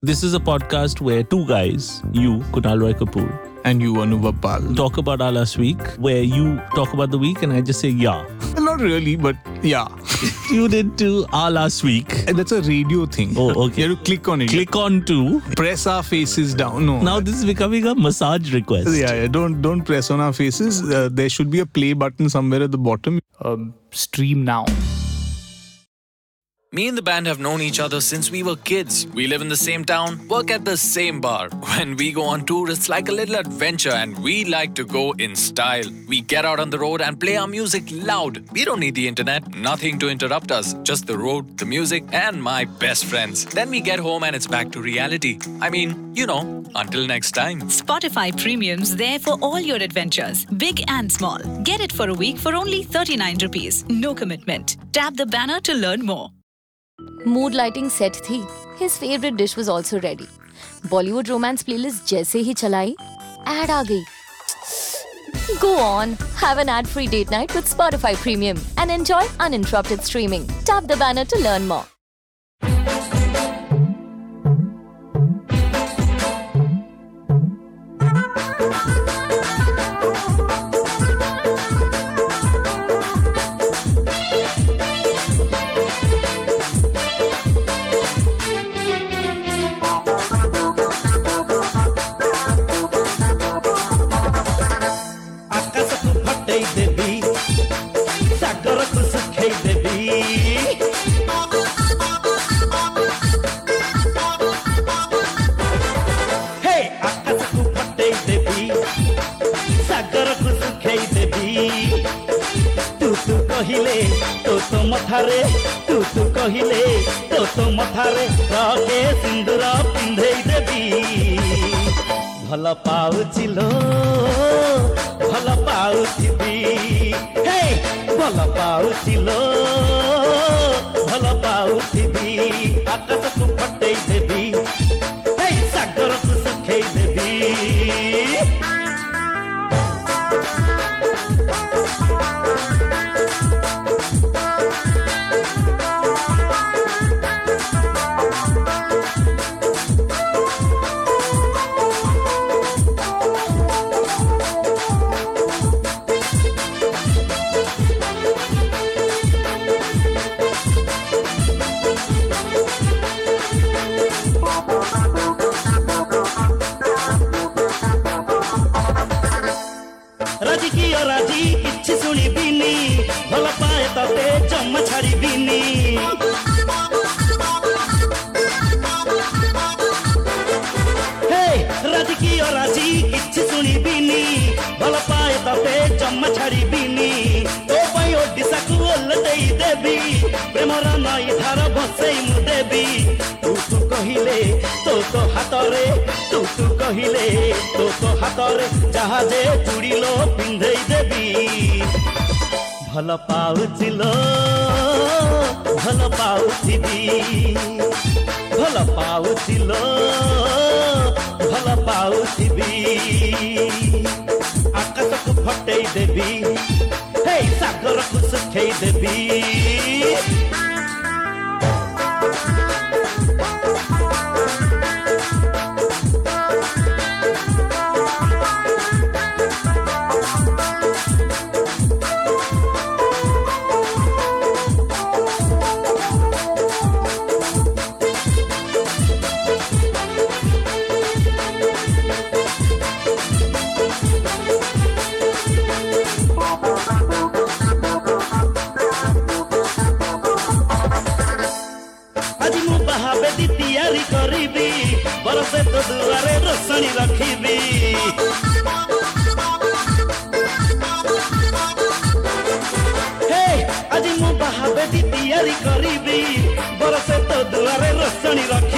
This is a podcast where two guys, you, Kunal Roy Kapoor, and you, Anubhav Pal, talk about our last week, where you talk about the week and I just say, yeah. Well, not really, but yeah. Tune into our last week. And that's a radio thing. Oh, okay. You have to click on it. Click on to. Press our faces down. No. Now this is becoming a massage request. Yeah. Don't press on our faces. There should be a play button somewhere at the bottom. Stream now. Me and the band have known each other since we were kids. We live in the same town, work at the same bar. When we go on tour, it's like a little adventure and we like to go in style. We get out on the road and play our music loud. We don't need the internet, nothing to interrupt us. Just the road, the music, and my best friends. Then we get home and it's back to reality. I mean, until next time. Spotify Premium's there for all your adventures, big and small. Get it for a week for only 39 rupees. No commitment. Tap the banner to learn more. Mood lighting set थी. His favorite dish was also ready. Bollywood romance playlist जैसे ही चलाई, ad आ गई. Go on, have an ad-free date night with Spotify Premium and enjoy uninterrupted streaming. Tap the banner to learn more. କହିଲେ ତୋ ମଥାରେ ତୁ କହିଲେ ତୋ ମଥାରେ ରକେ ସିନ୍ଦୁର ପିନ୍ଧେଇ ଦେବି ଭଲ ପାଉଚିଲୋ ଭଲ ପାଉଥିବି ହେ ଭଲ ପାଉଚିଲୋ ଭଲ ପାଉଥିବି ଆକାଶକୁ ଫଟେଇ ଦେବି ହେ ସାଗରକୁ ଶୁଖେଇ ଦେବି ରାଜି କିଛି ଶୁଣିବିନି ଭଲ ପାଏ ତତେ ଜମା ଛାଡ଼ିବିନି ହେ ରାଜି କିଛି ଶୁଣିବିନି ଭଲ ପାଏ ତତେ ଜମା ଛାଡ଼ିବିନି ତୋ ପାଇଁ ଓଡିଶାକୁ ଓଲଟେଇ ଦେବି ପ୍ରେମର ନଈ ଧାର ଭସେଇ ମୁଁ ଦେବି ତୁ କହିଲେ ତୋ ହାତରେ ତୁ କହିଲେ ତୋ ହାତରେ ଜାହାଜେ ଚୁଡ଼ିଲୋ ପିନ୍ଧେଇ ଦେବି ଭଲ ପାଉଚିଲୋ ଭଲ ପାଉଥିବି ଭଲ ପାଉଚିଲୋ ଭଲ ପାଉଥିବି ଆକାଶକୁ ଫଟେଇ ଦେବି ହେ ସାଗରକୁ ଶୁଖେଇ ଦେବି बरसे तो दुआरे रोशनी रखिबी हे आज मु बाहाबे दी तैयारी करिबी बरसे तो दुआरे रोशनी रखिबी